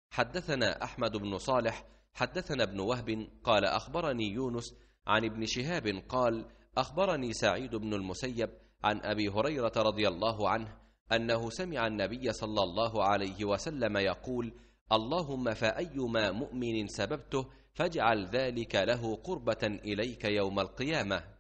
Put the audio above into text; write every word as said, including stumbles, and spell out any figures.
حدثنا أحمد بن صالح حدثنا ابن وهب قال أخبرني يونس عن ابن شهاب قال أخبرني سعيد بن المسيب عن أبي هريرة رضي الله عنه أنه سمع النبي صلى الله عليه وسلم يقول: اللهم فأيما مؤمن سببته فاجعل ذلك له قربة إليك يوم القيامة.